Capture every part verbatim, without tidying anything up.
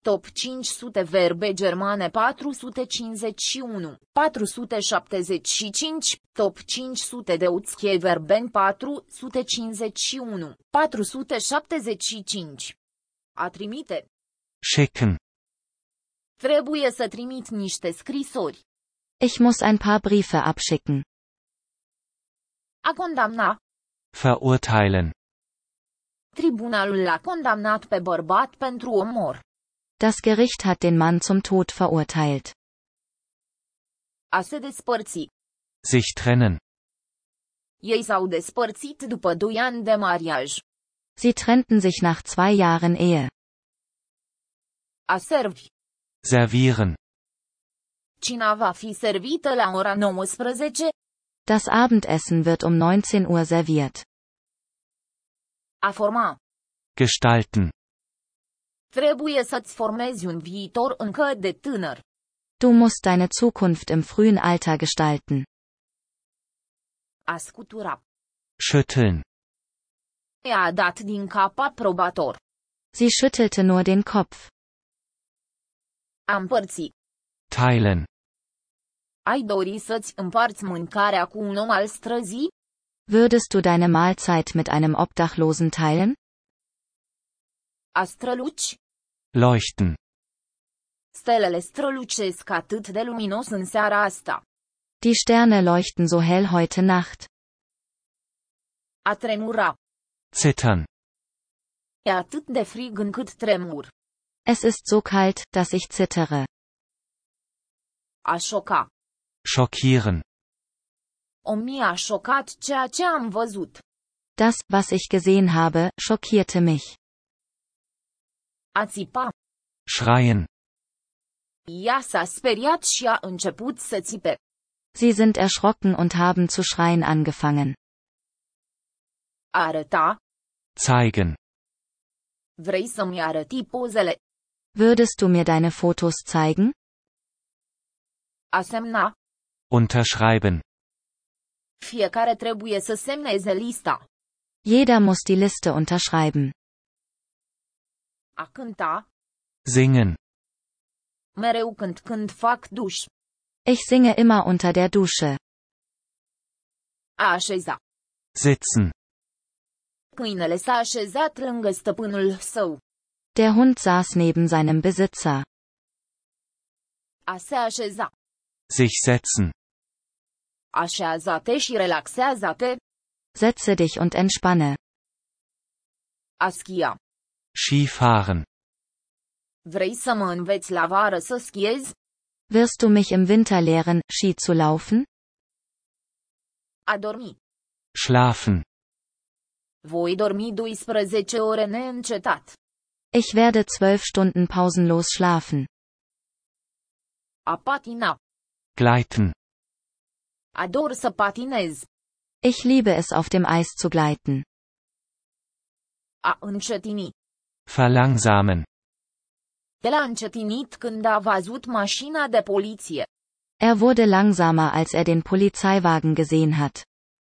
Top cinci sute verbe germane patru sute cincizeci și unu, patru sute șaptezeci și cinci, top cinci sute de uție verben patru sute cincizeci și unu, patru sute șaptezeci și cinci. A trimite. Schicken. Trebuie să trimit niște scrisori. Ich muss ein paar Briefe abschicken. A condamna. Verurteilen. Tribunalul l-a condamnat pe bărbat pentru omor. Das Gericht hat den Mann zum Tod verurteilt. A se despărți. Sich trennen. Ei s-au despărțit după doi ani de mariaj. Sie trennten sich nach zwei Jahren Ehe. A servi. Servieren. Cina va fi servită la ora nouăsprezece? Das Abendessen wird um neunzehn Uhr serviert. A forma. Gestalten. Trebuie să-ți formezi un viitor încă de tânăr. Du musst deine Zukunft im frühen Alter gestalten. A scutura. Schütteln. I-a dat din cap aprobator. Sie schüttelte nur den Kopf. A împărți. Teilen. Ai dori să-ți împarți mâncarea cu un om al străzii? Würdest du deine Mahlzeit mit einem Obdachlosen teilen? A străluci. Leuchten. Stelele strălucesc atât de luminos în seara asta. Die Sterne leuchten so hell heute Nacht. A tremura. Zittern. E atât de frig încât tremur. Es ist so kalt, dass ich zittere. A șoca. Schockieren. O mie a șocat ceea ce am văzut. Das, was ich gesehen habe, schockierte mich. A țipa. Schreien. Ea s-a speriat și a început să țipe. Sie sind erschrocken und haben zu schreien angefangen. A arăta. Zeigen. Vrei să-mi arăti pozele? Würdest du mir deine Fotos zeigen? A semna. Unterschreiben. Fiecare trebuie să semneze lista. Jeder muss die Liste unterschreiben. A cânta. Singen. Mereu când când fac duș. Ich singe immer unter der Dusche. A așeza. Sitzen. Câinele s-a așezat lângă stăpânul său. Der Hund saß neben seinem Besitzer. A se așeza. Sich setzen. Așează-te și relaxează-te. Setze dich und entspanne. A schia. Skifahren. Vrei să mă înveți la vară să schiezi? Wirst du mich im Winter lehren, Ski zu laufen? A dormi. Schlafen. Voi dormi doisprezece ore neîncetat. Ich werde zwölf Stunden pausenlos schlafen. A patina. Gleiten. Ador să patinez. Ich liebe es auf dem Eis zu gleiten. A încetini. Verlangsamen. El a încetinit când a văzut mașina de poliție. Er wurde langsamer, als er den Polizeiwagen gesehen hat.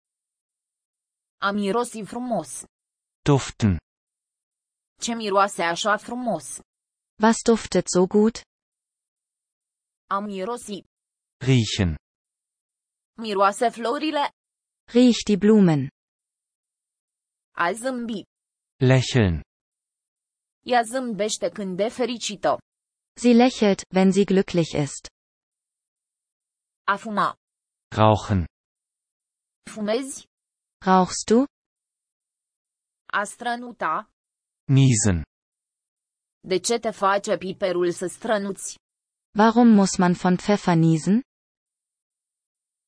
A mirosi frumos. Duften. Ce miroase așa frumos? Was duftet so gut? A mirosi. Riechen. Miroase florile. Riech die Blumen. A zâmbi. Lächeln. Ea zâmbește când e fericită. Sie lächelt, wenn sie glücklich ist. A fuma. Rauchen. Fumezi? Rauchst du? A strănuta. Niesen. De ce te face piperul să strănuți? Warum muss man von Pfeffer niesen?